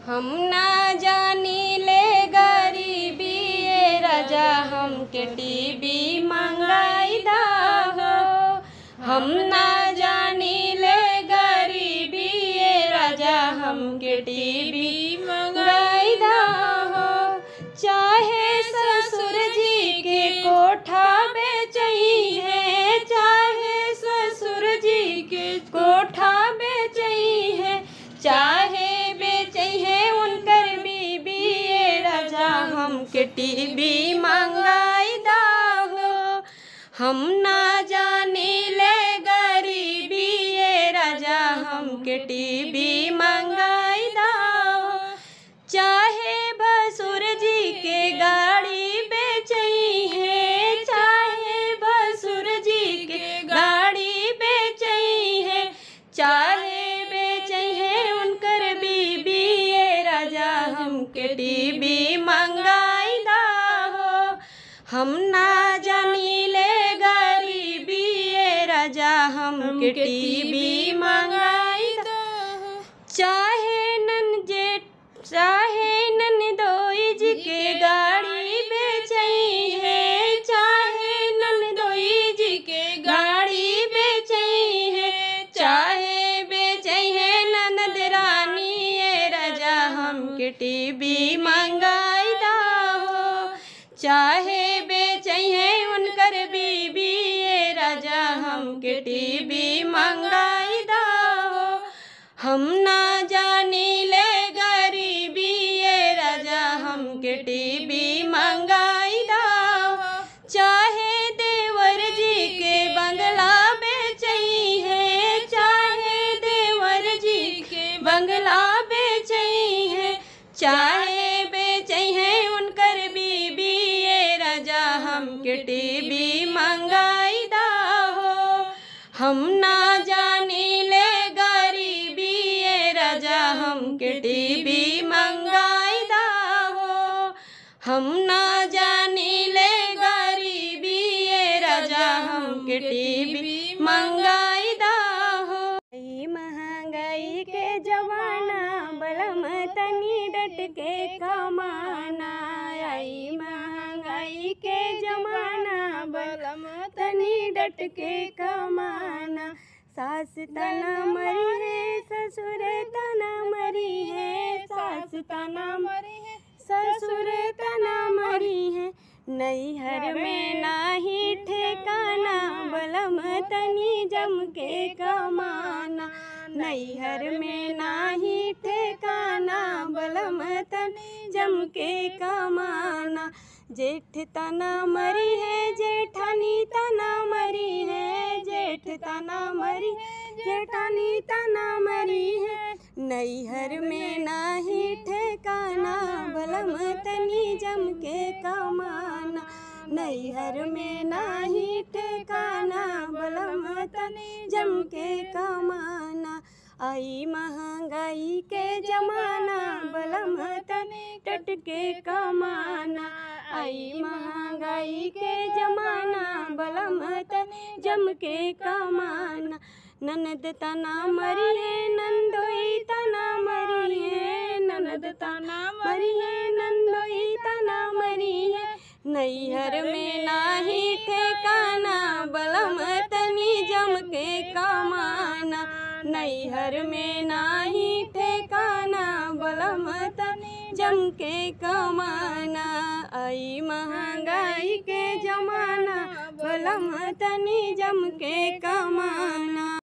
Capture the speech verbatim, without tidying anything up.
हम ना जानी ले गरीबी ये राजा हमके टीवी मंगाई दा हो। हम ना जानी ले गरीबी ये राजा हमके टीवी मंगाई दा हो। चाहे ससुर जी के कोठा बेचई है, चाहे ससुर जी के कोठा बेचई है, चाहे बेचई है उनकर बीबी ये राजा हमके टीवी मंगाई दा हो। हम ना जानी ले गरीबी ये राजा हमके टीवी मंगाई दा हो। चाहे भसुर जी के गाड़ी बेचई है, चाहे भसुर जी के गाड़ी बेचई है, चाहे बेचई है उनकर बीबी ये राजा हमके टीवी मंगाई दा हो। हम ना जानी ले गरीबी ये राजा हमके टीवी मंगाई दा हो। चाहे नन जेठ चाहे ननदोई जी के गाड़ी बेचई है, चाहे ननदोई जी के गाड़ी बेचई है, चाहे बेचई है ननद रानी ये राजा हमके टीवी मंगाई दा हो। चाहे बेचई है उनकर बीबी ये राजा हमके टीवी मंगाई दा हो। हम ना जानी ले गरीबी ये राजा हमके टीवी मंगाई दा हो। चाहे देवर जी के बंगला बेचई है, चाहे देवर जी के बंगला बेचई है, चाहे बेचई है उनकर बीबी ये राजा हमके टीवी मंगाई दा हो। हम ना जानी ले गरीबी ये राजा हमके टीवी मंगाई दा हो। हम ना जानी ले गरीबी ये राजा हमके टीवी मंगाई दा हो। महंगाई के जमाना बलम तनी डट के कमाना, आई महंगाई के जमाना बलम तनी डट के कमाना। सास तना मरी है ससुर तना मरी है, सास तना मरी है ससुर तना मरी है। नैहर में नाही ठेकाना बलम तनी जम के कमाना, नैहर में नाही ठेकाना बलम तनी जम के कमाना। जेठ तना मरी है जेठानी तना मरी है, जेठ तना मरी है जेठानी तना मरी है। नैहर में नाही ठेकाना बलम तनी जम के कमाना, नैहर में नाही ठेकाना बलम तनी जम के कमाना। आई महंगाई के जमाना बलम तनी टट के कमाना, आई महंगाई के जमाना बलम तनी जम के कमाना। ननद तना मरी है नंदोई तना मरी है, ननद तना मरी है नंदोई तना मरी है। नैहर में नाही ठेकाना बलम तनी जम के कमाना, नैहर में नाही ठेकाना बलम तनी जम के कमाना। आई महंगाई के जमाना बलम तनी जम के कमाना।